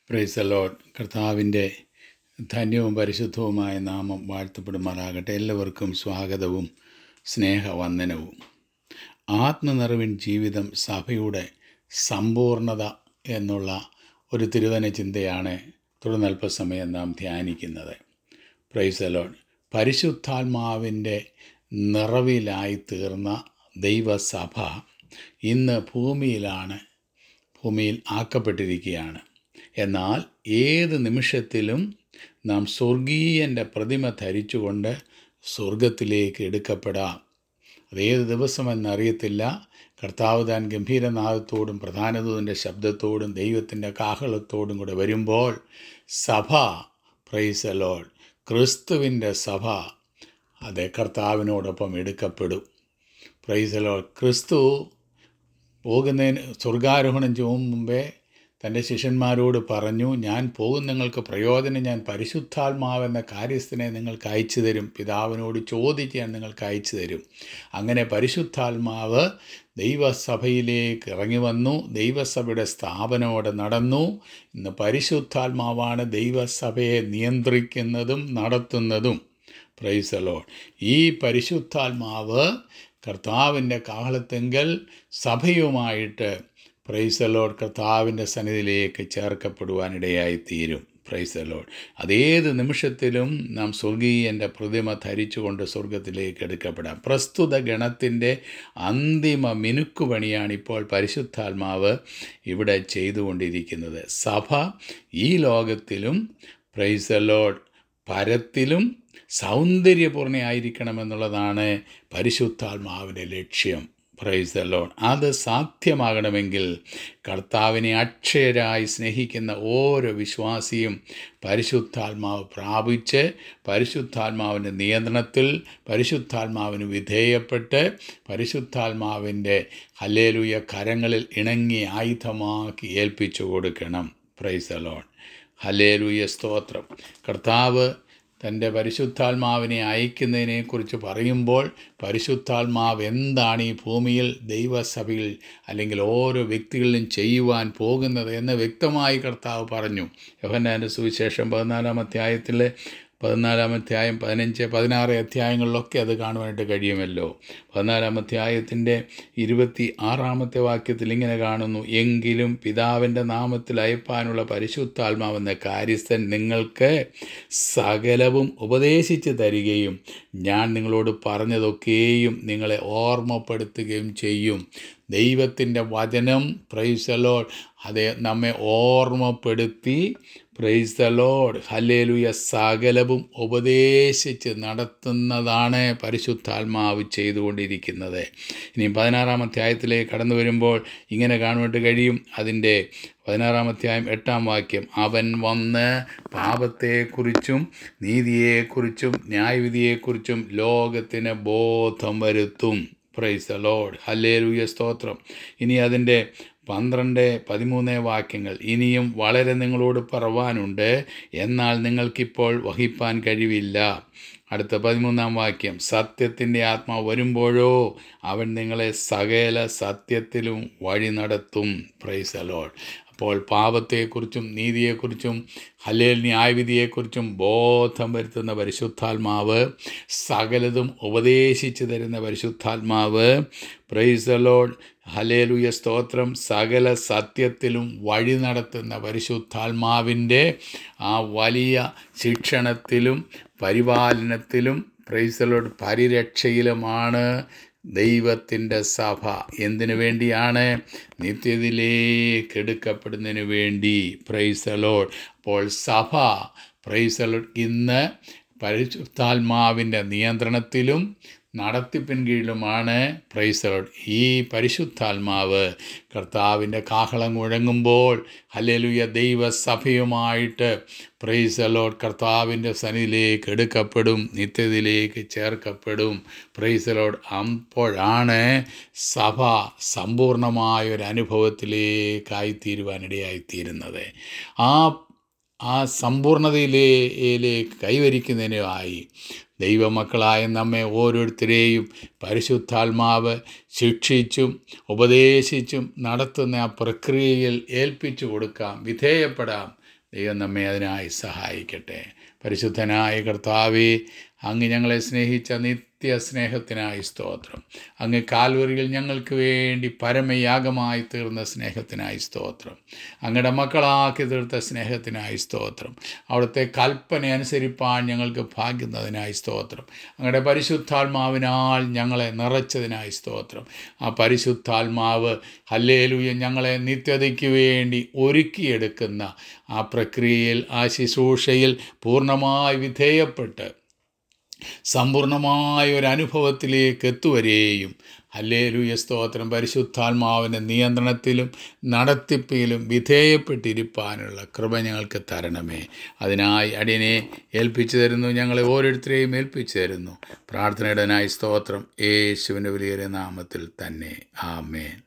Price the Lord. കർത്താവിൻ്റെ ധന്യവും പരിശുദ്ധവുമായ നാമം വാഴ്ത്തപ്പെടുമാറാകട്ടെ. എല്ലാവർക്കും സ്വാഗതവും സ്നേഹവന്ദനവും. ആത്മനിറവിൻ ജീവിതം സഭയുടെ സമ്പൂർണത എന്നുള്ള ഒരു തിരുവചന ചിന്തയാണ് തുടർന്നൽപ്പസമയം നാം ധ്യാനിക്കുന്നത്. Praise the Lord. പരിശുദ്ധാത്മാവിൻ്റെ നിറവിലായി തീർന്ന ദൈവസഭ ഇന്ന് ഭൂമിയിൽ ആക്കപ്പെട്ടിരിക്കുകയാണ്. എന്നാൽ ഏത് നിമിഷത്തിലും നാം സ്വർഗീയൻ്റെ പ്രതിമ ധരിച്ചുകൊണ്ട് സ്വർഗത്തിലേക്ക് എടുക്കപ്പെടാം. അതേത് ദിവസമെന്നറിയത്തില്ല. കർത്താവ് താൻ ഗംഭീരനാദത്തോടും പ്രധാനദൂതൻ്റെ ശബ്ദത്തോടും ദൈവത്തിൻ്റെ കാഹളത്തോടും കൂടെ വരുമ്പോൾ സഭ, പ്രൈസ് ദി ലോർഡ്, ക്രിസ്തുവിൻ്റെ സഭ കർത്താവിനോടൊപ്പം എടുക്കപ്പെടും. Praise the Lord. ക്രിസ്തു പോകുന്നതിന് സ്വർഗാരോഹണം ചെയ്യും മുമ്പേ തൻ്റെ ശിഷ്യന്മാരോട് പറഞ്ഞു, ഞാൻ പോകും, നിങ്ങൾക്ക് പ്രയോജനം, ഞാൻ പരിശുദ്ധാത്മാവെന്ന കാര്യസ്ഥനെ നിങ്ങൾക്ക് അയച്ചു തരും, പിതാവിനോട് ചോദിച്ച് ഞാൻ നിങ്ങൾക്ക് അയച്ചു തരും. അങ്ങനെ പരിശുദ്ധാത്മാവ് ദൈവസഭയിലേക്ക് ഇറങ്ങി വന്നു, ദൈവസഭയുടെ സ്ഥാപനമോടെ നടന്നു. ഇന്ന് പരിശുദ്ധാത്മാവാണ് ദൈവസഭയെ നിയന്ത്രിക്കുന്നതും നടത്തുന്നതും. Praise the Lord. ഈ പരിശുദ്ധാത്മാവ് കർത്താവിൻ്റെ കാഹളത്തെങ്കൽ സഭയുമായിട്ട്, പ്രൈസ് ദി ലോർഡ്, കർത്താവിൻ്റെ സന്നിധിയിലേക്ക് ചേർക്കപ്പെടുവാനിടയായിത്തീരും. Price the Lord. അതേത് നിമിഷത്തിലും നാം സ്വർഗീയൻ്റെ പ്രതിമ ധരിച്ചുകൊണ്ട് സ്വർഗത്തിലേക്ക് എടുക്കപ്പെടാം. പ്രസ്തുത ഗണത്തിൻ്റെ അന്തിമ മിനുക്കുപണിയാണ് ഇപ്പോൾ പരിശുദ്ധാത്മാവ് ഇവിടെ ചെയ്തുകൊണ്ടിരിക്കുന്നത്. സഭ ഈ ലോകത്തിലും, പ്രൈസ് ദി ലോർഡ്, പരത്തിലും സൗന്ദര്യപൂർണ്ണയായിരിക്കണമെന്നുള്ളതാണ് പരിശുദ്ധാത്മാവിൻ്റെ ലക്ഷ്യം. Praise the Lord. അത് സാധ്യമാകണമെങ്കിൽ കർത്താവിനെ അക്ഷയരായി സ്നേഹിക്കുന്ന ഓരോ വിശ്വാസിയും പരിശുദ്ധാത്മാവ് പ്രാപിച്ച് പരിശുദ്ധാത്മാവിൻ്റെ നിയന്ത്രണത്തിൽ, പരിശുദ്ധാത്മാവിന് വിധേയപ്പെട്ട്, പരിശുദ്ധാത്മാവിൻ്റെ ഹല്ലേലൂയ കരങ്ങളിൽ ഇണങ്ങി ആയുധമാക്കി ഏൽപ്പിച്ചു കൊടുക്കണം. Price the Lord. ഹല്ലേലൂയ, സ്തോത്രം. കർത്താവ് തൻ്റെ പരിശുദ്ധാത്മാവിനെ അയക്കുന്നതിനെക്കുറിച്ച് പറയുമ്പോൾ പരിശുദ്ധാത്മാവ് എന്താണ് ഈ ഭൂമിയിൽ ദൈവസഭയിൽ അല്ലെങ്കിൽ ഓരോ വ്യക്തികളിലും ചെയ്യുവാൻ പോകുന്നത് എന്ന് വ്യക്തമായി കർത്താവ് പറഞ്ഞു. യോഹന്നാൻ്റെ സുവിശേഷം 14-ാം അധ്യായത്തിൽ 14-ാം അധ്യായം 15, 16 അധ്യായങ്ങളിലൊക്കെ അത് കാണുവാനായിട്ട് കഴിയുമല്ലോ. 14-ാം അധ്യായത്തിൻ്റെ 26-ാമത്തെ വാക്യത്തിൽ ഇങ്ങനെ കാണുന്നു, എങ്കിലും പിതാവിൻ്റെ നാമത്തിൽ അയപ്പാനുള്ള പരിശുദ്ധാത്മാവെന്ന കാര്യസ്ഥൻ നിങ്ങൾക്ക് സകലവും ഉപദേശിച്ച് തരികയും ഞാൻ നിങ്ങളോട് പറഞ്ഞതൊക്കെയും നിങ്ങളെ ഓർമ്മപ്പെടുത്തുകയും ചെയ്യും. ദൈവത്തിൻ്റെ വചനം, പ്രൈസ് ദി ലോർഡ്, അത് നമ്മെ ഓർമ്മപ്പെടുത്തി, പ്രൈസ് ദി ലോർഡ്, ഹല്ലേലൂയ, സകലവും ഉപദേശിച്ച് നടത്തുന്നതാണ് പരിശുദ്ധാത്മാവ് ചെയ്തുകൊണ്ടിരിക്കുന്നത്. ഇനി 16-ാം അധ്യായത്തിലേക്ക് കടന്നു വരുമ്പോൾ ഇങ്ങനെ കാണുവാനായിട്ട് കഴിയും. അതിൻ്റെ 16-ാം അധ്യായം 8-ാം വാക്യം, അവൻ വന്ന് പാപത്തെക്കുറിച്ചും നീതിയെക്കുറിച്ചും ന്യായവിധിയെക്കുറിച്ചും ലോകത്തിന് ബോധം വരുത്തും. Price the Lord. ഹല്ലേലൂയ, സ്തോത്രം. ഇനി അതിൻ്റെ 12, 13 വാക്യങ്ങൾ, ഇനിയും വളരെ നിങ്ങളോട് പറവാനുണ്ട്, എന്നാൽ നിങ്ങൾക്കിപ്പോൾ വഹിപ്പാൻ കഴിവില്ല. അടുത്ത 13-ാം വാക്യം, സത്യത്തിൻ്റെ ആത്മാവ് വരുമ്പോഴോ അവൻ നിങ്ങളെ സകല സത്യത്തിലും വഴി നടത്തും. Praise the Lord. അപ്പോൾ പാപത്തെക്കുറിച്ചും നീതിയെക്കുറിച്ചും ന്യായവിധിയെക്കുറിച്ചും ബോധം വരുത്തുന്ന പരിശുദ്ധാത്മാവ്, സകലതും ഉപദേശിച്ചു തരുന്ന പരിശുദ്ധാത്മാവ്, പ്രൈസ് ദി ലോർഡ്, ഹല്ലേലൂയ, സ്തോത്രം, സകല സത്യത്തിലും വഴി നടത്തുന്ന പരിശുദ്ധാത്മാവിൻ്റെ ആ വലിയ ശിക്ഷണത്തിലും പരിപാലനത്തിലും, പ്രൈസ് ദി ലോർഡ്, പരിരക്ഷയിലുമാണ് ദൈവത്തിൻ്റെ സഭ. എന്തിനു വേണ്ടിയാണ്? നിത്യതയിലേക്ക് എടുക്കപ്പെടുന്നതിന് വേണ്ടി. Praise the Lord. അപ്പോൾ സഭ, പ്രൈസ് ദി ലോർഡ്, ഇന്ന് പരിശുദ്ധാത്മാവിൻ്റെ നിയന്ത്രണത്തിലും നടത്തിപ്പിൻ കീഴിലുമാണ്. Praise the Lord. ഈ പരിശുദ്ധാത്മാവ് കർത്താവിൻ്റെ കാഹളം മുഴങ്ങുമ്പോൾ ഹല്ലേലൂയ ദൈവസഭയുമായിട്ട്, പ്രൈസ് ദി ലോർഡ്, കർത്താവിൻ്റെ സന്നിധിയിലേക്ക് എടുക്കപ്പെടും, നിത്യതയിലേക്ക് ചേർക്കപ്പെടും. Praise the Lord. അപ്പോഴാണ് സഭ സമ്പൂർണമായൊരു അനുഭവത്തിലേക്കായിത്തീരുവാനിടയായിത്തീരുന്നത്. ആ സമ്പൂർണതയിലേക്ക് കൈവരിക്കുന്നതിനായി, ദൈവമക്കളായ നമ്മെ ഓരോരുത്തരെയും പരിശുദ്ധാത്മാവ് ശിക്ഷിച്ചും ഉപദേശിച്ചും നടത്തുന്ന ആ പ്രക്രിയയിൽ ഏൽപ്പിച്ചു കൊടുക്കാം, വിധേയപ്പെടാം. ദൈവം നമ്മെ അതിനായി സഹായിക്കട്ടെ. പരിശുദ്ധനായ കർത്താവേ, അങ്ങ് ഞങ്ങളെ സ്നേഹിച്ച നിത്യസ്നേഹത്തിനായി സ്തോത്രം. അങ്ങ് കാൽവരിയിൽ ഞങ്ങൾക്ക് വേണ്ടി പരമയാഗമായി തീർന്ന സ്നേഹത്തിനായി സ്തോത്രം. അങ്ങയുടെ മക്കളാക്കി തീർത്ത സ്നേഹത്തിനായി സ്തോത്രം. അവിടുത്തെ കൽപ്പന അനുസരിപ്പാൻ ഞങ്ങൾക്ക് ഭാഗ്യുന്നതിനായി സ്തോത്രം. അങ്ങയുടെ പരിശുദ്ധാത്മാവിനാൽ ഞങ്ങളെ നിറച്ചതിനായി സ്തോത്രം. ആ പരിശുദ്ധാത്മാവ് ഹല്ലേലൂയ ഞങ്ങളെ നിത്യതയ്ക്ക് വേണ്ടി ഒരുക്കിയെടുക്കുന്ന ആ പ്രക്രിയയിൽ, ആ ശുശ്രൂഷയിൽ പൂർണ്ണമായി വിധേയപ്പെട്ട് സമ്പൂർണമായ ഒരു അനുഭവത്തിലേക്ക് എത്തുവരെയും ഹല്ലേലൂയ സ്തോത്രം, പരിശുദ്ധാത്മാവിൻ്റെ നിയന്ത്രണത്തിലും നടത്തിപ്പിലും വിധേയപ്പെട്ടിരിപ്പാനുള്ള കൃപ ഞങ്ങൾക്ക് തരണമേ. അതിനായി അടിയനെ ഏൽപ്പിച്ചു തരുന്നു, ഞങ്ങളെ ഓരോരുത്തരെയും ഏൽപ്പിച്ചു തരുന്നു. പ്രാർത്ഥനയുടനായി സ്തോത്രം, യേശുവിൻ്റെ വലിയ നാമത്തിൽ തന്നെ. ആമേൻ.